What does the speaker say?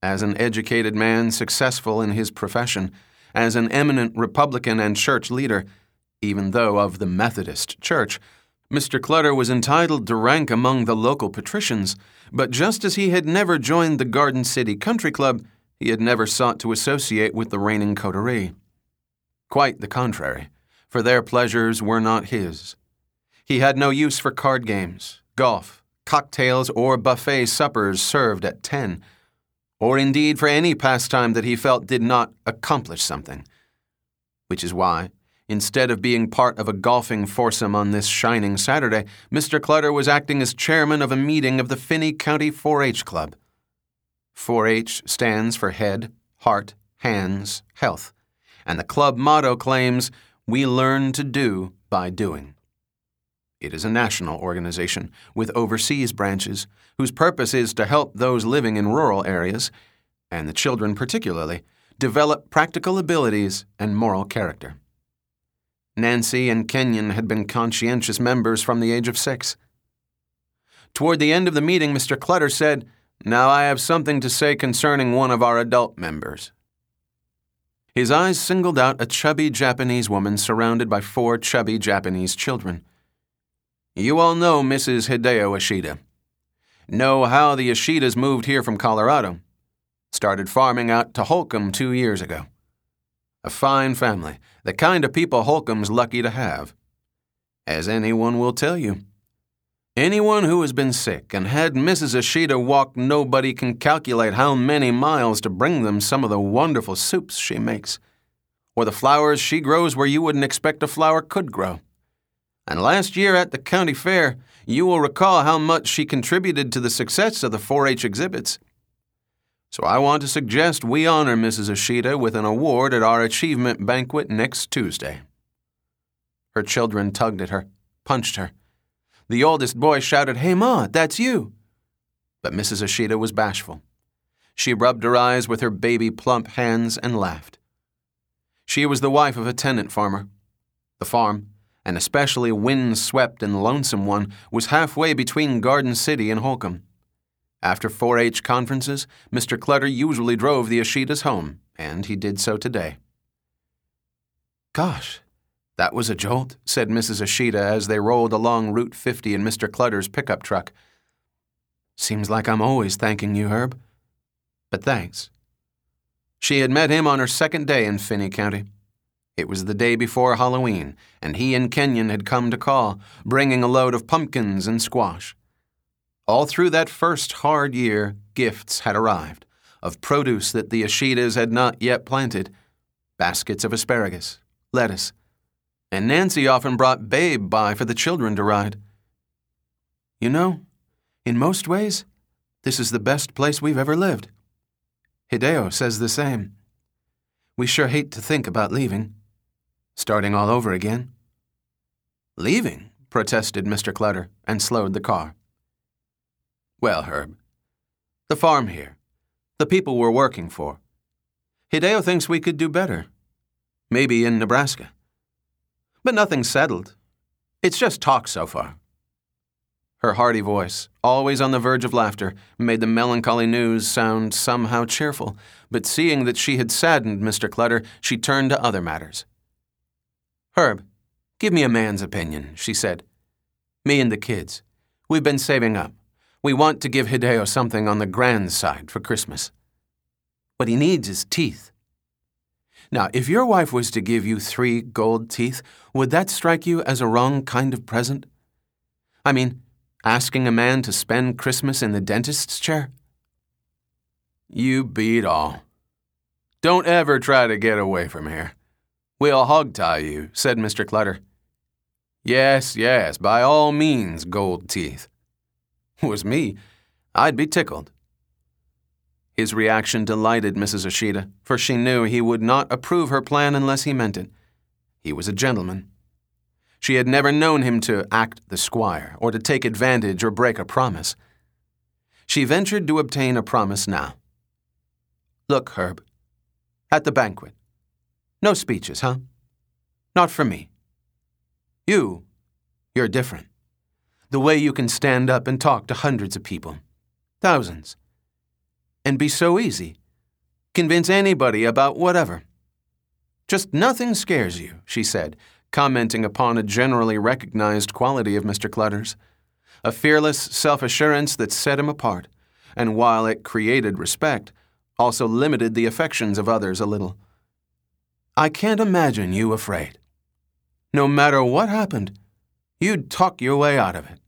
As an educated man successful in his profession, as an eminent Republican and church leader, even though of the Methodist Church, Mr. Clutter was entitled to rank among the local patricians, but just as he had never joined the Garden City Country Club, he had never sought to associate with the reigning coterie. Quite the contrary, for their pleasures were not his. He had no use for card games, golf, cocktails, or buffet suppers served at 10, or indeed for any pastime that he felt did not accomplish something. Which is why, instead of being part of a golfing foursome on this shining Saturday, Mr. Clutter was acting as chairman of a meeting of the Finney County 4-H Club. 4-H stands for Head, Heart, Hands, Health, and the club motto claims, "We learn to do by doing." It is a national organization with overseas branches whose purpose is to help those living in rural areas, and the children particularly, develop practical abilities and moral character. Nancy and Kenyon had been conscientious members from the age of 6. Toward the end of the meeting, Mr. Clutter said, "Now I have something to say concerning one of our adult members." His eyes singled out a chubby Japanese woman surrounded by 4 chubby Japanese children. "You all know Mrs. Hideo Ishida. Know how the Ishidas moved here from Colorado. Started farming out to Holcomb 2 years ago. A fine family, the kind of people Holcomb's lucky to have. As anyone will tell you. Anyone who has been sick and had Mrs. Ishida walk, nobody can calculate how many miles to bring them some of the wonderful soups she makes, or the flowers she grows where you wouldn't expect a flower could grow. And last year at the county fair, you will recall how much she contributed to the success of the 4-H exhibits. So I want to suggest we honor Mrs. Ishida with an award at our achievement banquet next Tuesday." Her children tugged at her, punched her. The oldest boy shouted, "Hey, Ma, that's you!" But Mrs. Ishida was bashful. She rubbed her eyes with her baby plump hands and laughed. She was the wife of a tenant farmer. The farm, an especially wind-swept and lonesome one, was halfway between Garden City and Holcomb. After 4-H conferences, Mr. Clutter usually drove the Ishidas home, and he did so today. "Gosh, that was a jolt," said Mrs. Ishida as they rolled along Route 50 in Mr. Clutter's pickup truck. "Seems like I'm always thanking you, Herb. But thanks." She had met him on her second day in Finney County. It was the day before Halloween, and he and Kenyon had come to call, bringing a load of pumpkins and squash. All through that first hard year, gifts had arrived, of produce that the Ishidas had not yet planted, baskets of asparagus, lettuce, and Nancy often brought Babe by for the children to ride. "You know, in most ways, this is the best place we've ever lived. Hideo says the same. We sure hate to think about leaving. Starting all over again." "Leaving?" protested Mr. Clutter, and slowed the car. "Well, Herb, the farm here, the people we're working for. Hideo thinks we could do better. Maybe in Nebraska. But nothing's settled. It's just talk so far." Her hearty voice, always on the verge of laughter, made the melancholy news sound somehow cheerful, but seeing that she had saddened Mr. Clutter, she turned to other matters. "Herb, give me a man's opinion," she said. "Me and the kids. We've been saving up. We want to give Hideo something on the grand side for Christmas. What he needs is teeth. Now, if your wife was to give you 3 gold teeth, would that strike you as a wrong kind of present? I mean, asking a man to spend Christmas in the dentist's chair?" "You beat all. Don't ever try to get away from here. We'll hog-tie you," said Mr. Clutter. Yes, by all means, gold teeth." Was me, I'd be tickled." His reaction delighted Mrs. Ishida, for she knew he would not approve her plan unless he meant it. He was a gentleman. She had never known him to act the squire or to take advantage or break a promise. She ventured to obtain a promise now. "Look, Herb, at the banquet. No speeches, huh? Not for me. You're different. The way you can stand up and talk to hundreds of people. Thousands. and be so easy. Convince anybody about whatever. Just nothing scares you, she said, commenting upon a generally recognized quality of Mr. Clutter's. A fearless self-assurance that set him apart, and while it created respect, also limited the affections of others a little. I can't imagine you afraid. No matter what happened, you'd talk your way out of it.